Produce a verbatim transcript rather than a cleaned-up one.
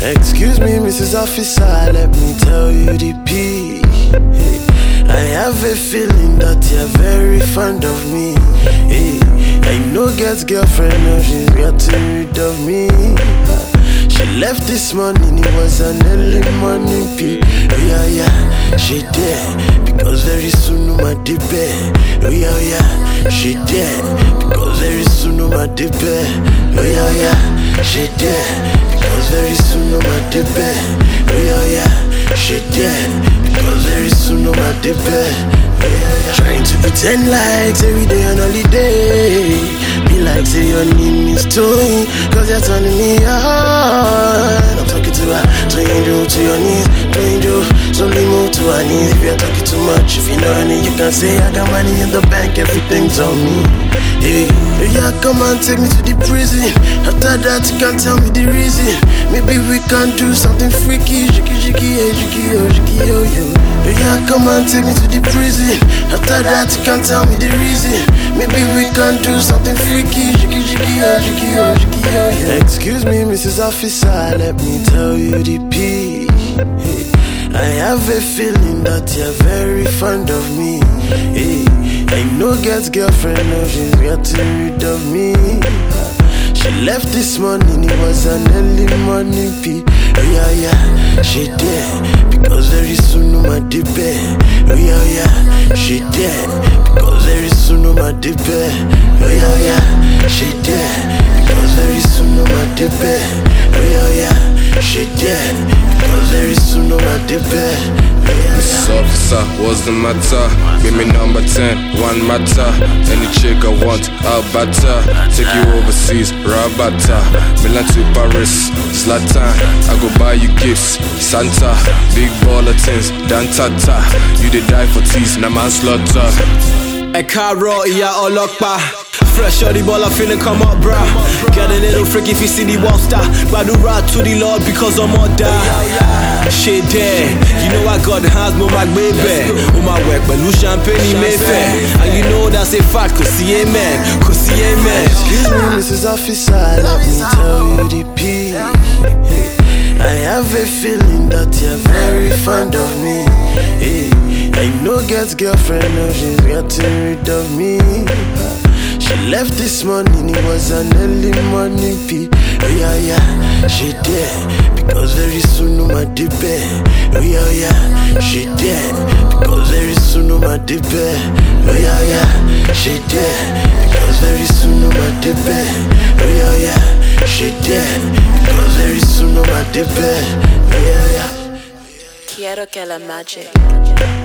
Excuse me, Missus Officer, let me tell you the P. Hey, I have a feeling that you're very fond of me. Hey, I know gets girlfriend, now she's getting rid of me. She left this morning, it was an early morning pee. Oh yeah, yeah, she dead, because very soon my day bed. Oh yeah, yeah, she dead, because very soon my day bed. Oh yeah, yeah, she dead, because very soon my day bed. Oh yeah, yeah, she dead, because very soon my day bed. Oh yeah, yeah. Trying to pretend like every day on holiday. Be like say your name is Tony, cause you're turning me on. I'm talking to her, to you to your knees, to you slowly move to her knees. If you're talking too much, if you know any, you can say I got money in the bank, everything's on me. Hey, yeah, come and take me to the prison. After that, you can tell me the reason. Maybe we can do something freaky, jicky, jicky, yeah, jicky, oh, jicky, oh, yeah. Yeah, come and take me to the prison. After that, you can tell me the reason. Maybe we can do something freaky, jicky, jicky, oh, jicky, oh, jicky, oh, yeah. Excuse me, Missus Officer, let me tell you the P. Hey, I have a feeling that you're very fond of me. Hey, I know gets girlfriend, now she's getting rid of me. She left this morning, it was an early morning pee. Oh yeah, yeah, she dead, because very soon my day bed. Oh yeah, yeah, she dead, because very soon my day bed. Oh yeah, yeah, she dead, because very soon my day bed. Oh yeah, yeah, she dead, because very soon my day bed. Missus Officer, what's the matter? Give me number ten, one matter. Any chick I want, I'll batter. Take you overseas, Rabata. Milan to Paris, Zlatan. I go buy you gifts, Santa. Big baller things, Dan Tata. You did die for teas, na manslaughter. A car roll, yeah, all lock bar. Fresh shorty ball, I finna come up, bruh. Get a little freak if you see the wall star. But do ride to the Lord because I'm all die. Shit dead, you know I got the hands, but my baby. Oh my work, but no champagne, he may fair. And you know that's a fact, cause he ain't man, cause he ain't man. Excuse me, Missus Officer, let me tell you the P. Hey, I have a feeling that you're very fond of me. Hey, I know gets girlfriend, now she's getting rid of me. She left this morning, it was an early morning pee. Oh yeah, yeah, she dead, because very soon my day bed. Oh yeah, yeah, she dead, because very soon my day bed. Oh yeah, yeah, she dead, because very soon my day bed. Oh yeah, yeah, she dead, because very soon my day bed. Oh yeah, yeah. Quiero que la magic.